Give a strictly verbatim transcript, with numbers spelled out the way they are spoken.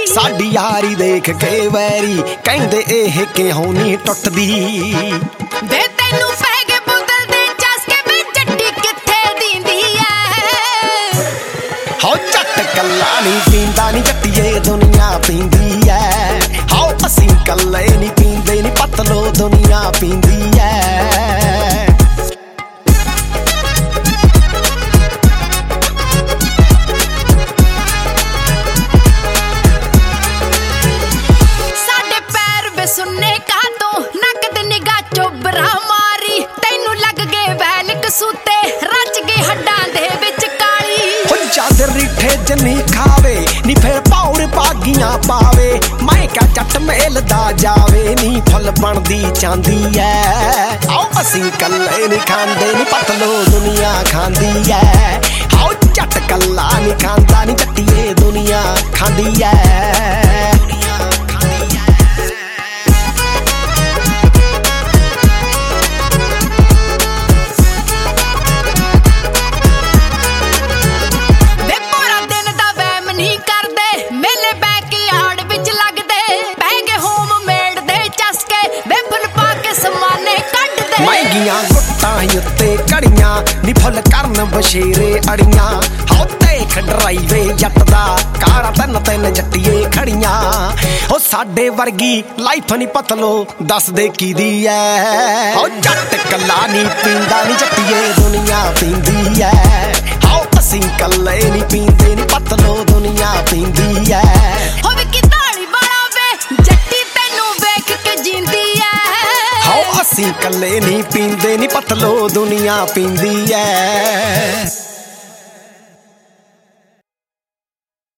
ਸਾਡੀ ਯਾਰੀ ਦੇਖ ਕੇ ਵੈਰੀ ਕਹਿੰਦੇ ਇਹ ਕਿਉਂ ਨਹੀਂ ਟੁੱਟਦੀ ਵੇ ਤੈਨੂੰ ਪੈ ਗਏ ਬੁੱਦਲ ਦੇ ਚਸਕੇ ਵੇ ਜੱਟੀ ਕਿੱਥੇ ਦਿੰਦੀ ਐ ਹੋ ਜੱਟ ਕੱਲਾ ਨਹੀਂ ਪੀਂਦਾ ਨੀ ਜੱਟੀਏ ਦੁਨੀਆ ਪੀਂਦੀ ਐ ਹਾਓ ਅਸੀਂ ਕੱਲੇ ਨਹੀਂ ਪੀਂਦੇ ਨੀ ਪਤਲੋ ਦੁਨੀਆ ਪੀਂਦੀ ਐ ਸੁਣਨੇ ਕਾ ਤੋਂ ਨਕਦ ਨਿਗਾਹ ਚੋਬਰਾ ਮਾਰੀ ਤੈਨੂੰ ਲੱਗ ਗਏ ਵੈਲ ਕਸੂਤੇ ਰੱਜ ਗਏ ਹੱਡਾਂ ਦੇ ਵਿੱਚ ਕਾਲੀ ਹੋ ਚਾਦਰ ਰਿੱਠੇ ਜੰਨੀ ਖਾਵੇ ਨੀ ਫੇਰ ਪੌੜ ਪਾਗੀਆਂ ਪਾਵੇ ਮੈਂ ਕਾ ਜੱਟ ਮੇਲ ਦਾ ਜਾਵੇ ਨੀ ਫੁੱਲ ਬਣਦੀ ਚਾਂਦੀ ਐ ਆਓ ਅਸੀਂ ਕੱਲੇ ਨਹੀਂ ਖਾਂਦੇ ਨੀ ਪਤਲੋ ਦੁਨੀਆ ਖਾਂਦੀ ਐ ਆਓ ਜੱਟ ਕੱਲਾ ਨਹੀਂ ਖਾਂਦਾ ਨੀ ਜੱਟੀਏ ਦੁਨੀਆ ਖਾਂਦੀ ਐ ਮਹਿੰਗੀਆਂ ਗੁੱਟਾਂ ਉੱਤੇ ਕੜੀਆਂ ਨੀ ਫੁੱਲ ਕਰਨ ਬਸ਼ੇਰੇ ਅੜੀਆਂ ਹੋ ਦੇਖ ਡਰਾਈਵੇ ਜੱਟ ਦਾ ਕਾਰਾਂ ਤਿੰਨ ਤਿੰਨ ਜੱਟੀਏ ਖੜੀਆਂ ਹੋ ਸਾਡੇ ਵਰਗੀ ਲਾਈਫ ਨੀ ਪਤਲੋ ਦੱਸਦੇ ਕੀਦੀ ਐ ਹੋ ਜੱਟ ਕੱਲਾ ਨੀ ਪੀਂਦਾ ਨੀ ਜੱਟੀਏ ਦੁਨੀਆ ਪੀਂਦੀ ਐ ਹੋ ਅਸੀਂ ਕੱਲੇ ਨੀ ਪੀਂਦੇ ਨੀ ਪਤਲੋ ਦੁਨੀਆ ਪੀਂਦੀ ਐ ਹੋਵੇ ਕਿ ਢਾਲੀ ਵਾਲਾ ਵੇ ਜੱਟੀ ਤੈਨੂੰ ਵੇਖ ਕੇ ਜਿੰਦੀ ਐ ਅਸੀਂ ਕੱਲੇ ਨਹੀਂ ਪੀਂਦੇ ਨੀ ਪਤਲੋ ਦੁਨੀਆ ਪੀਂਦੀ ਐ।